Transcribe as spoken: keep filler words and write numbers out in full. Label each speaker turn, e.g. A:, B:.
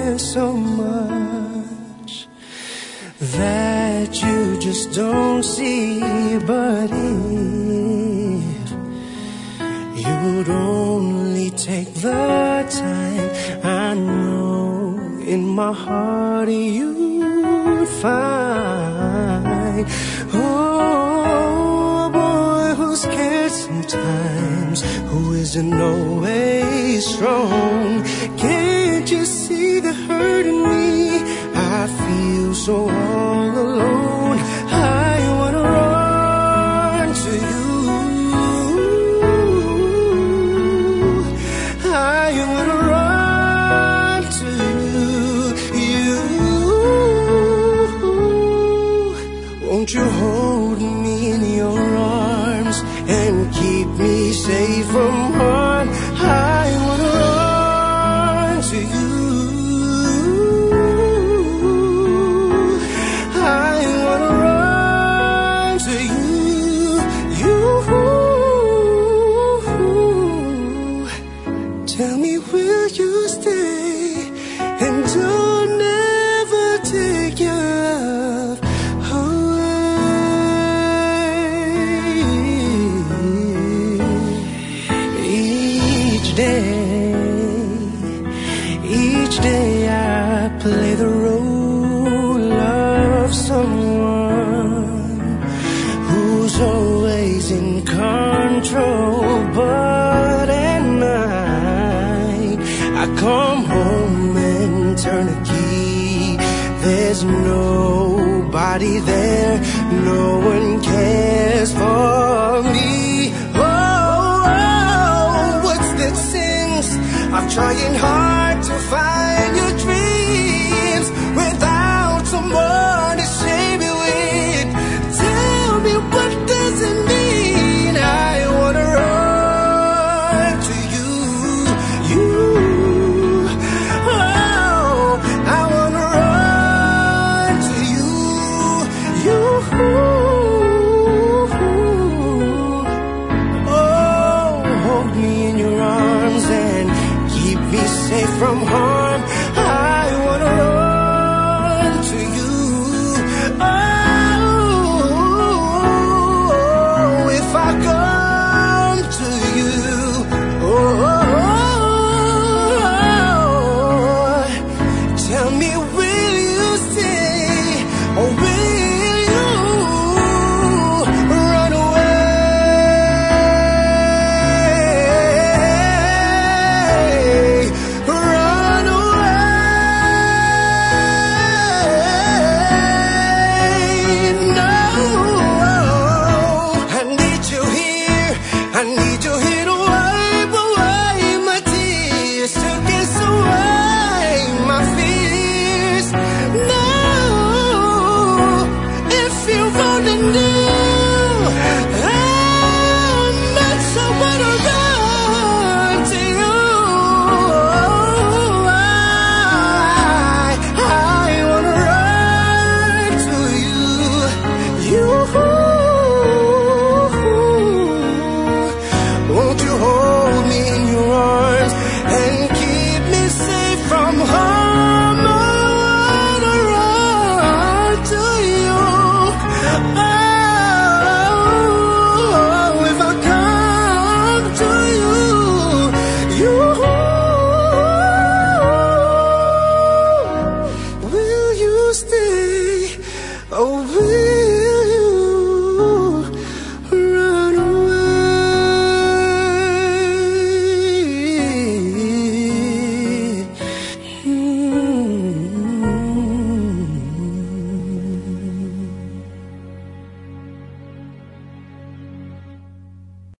A: there's so much that you just don't see. But if you'd only take the time, I know in my heart you'd find, oh, a boy who's scared sometimes, who isn't always strong. Can't you see the hurt in me? I feel so all alone. I wanna run to you. I wanna run to you. Won't you hold me in your arms and keep me safe from harm? I wanna run to you. I wanna run to you. You. Tell me, will you stay? And don't never take your love away. Each day, each day I play the role of someone who's always in control. But at night I come home and turn a key. There's nobody there, no one cares for me. Oh, oh, what's that sense of trying hard to find?